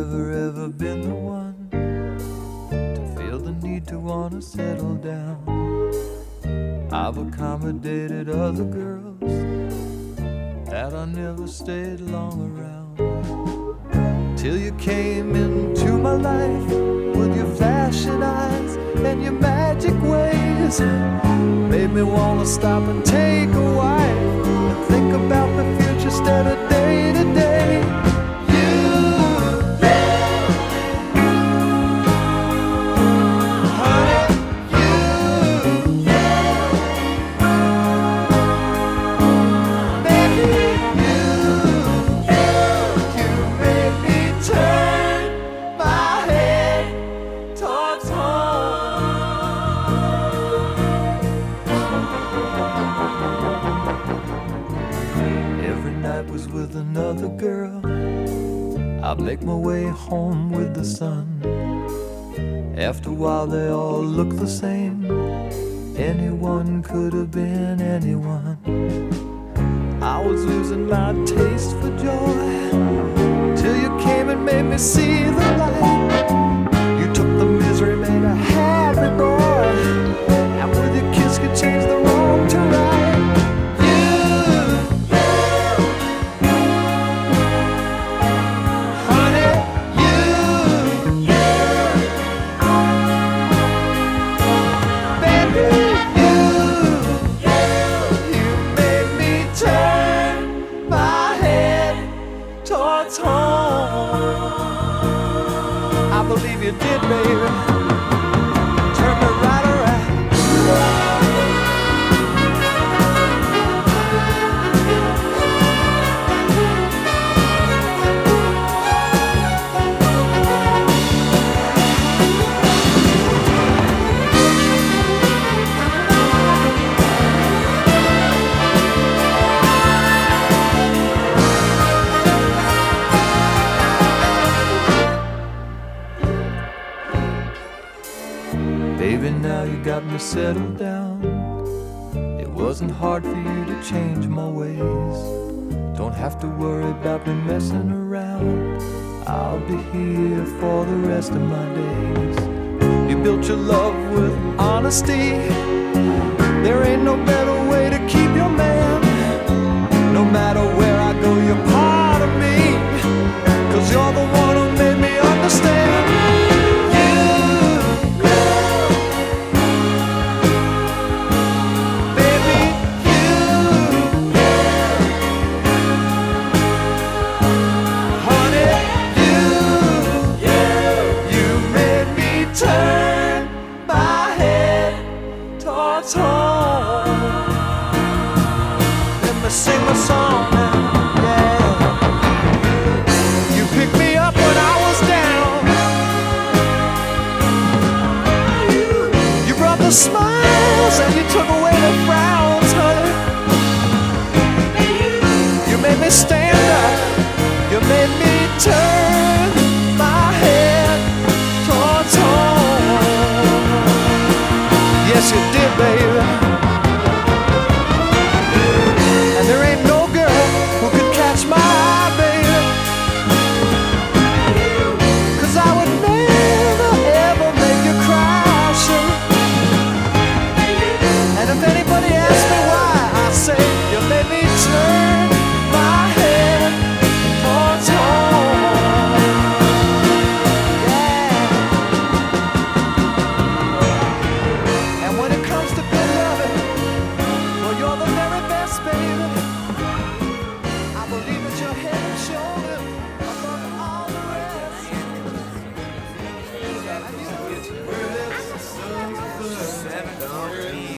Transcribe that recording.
never ever been the one to feel the need to wanna settle down. I've accommodated other girls that I never stayed long around. Till you came into my life with your flashing eyes and your magic ways. Made me wanna stop and take a wife and think about the future instead of day to day. Was with another girl. I'd make my way home with the sun. After a while they all look the same. Anyone could have been anyone. I was losing my taste for joy till you came and made me see the light. You took the misery, made a happy boy, and with your kiss could change the wrong to right. I believe you did, baby. Turn me right around. Baby, now you got me settled down. It wasn't hard for you to change my ways. Don't have to worry about me messing around. I'll be here for the rest of my days. You built your love with honesty. There ain't no better way to keep your man. No matter where I go, you're part of me, 'cause you're the one who made me understand. Home. Let me sing my song now, yeah. You picked me up when I was down. You brought the smiles and you took away the frowns, honey. You made me stand up. You made me turn my head towards home. Yes, you did, baby. And there ain't no girl who could catch my eye, baby. 'Cause I would never, ever make you cry, sugar. And if anybody asks me why, I say you made me turn my head towards home. Yeah. And when it comes to good loving, well, you're the very best, baby. I believe it's your head and shoulders.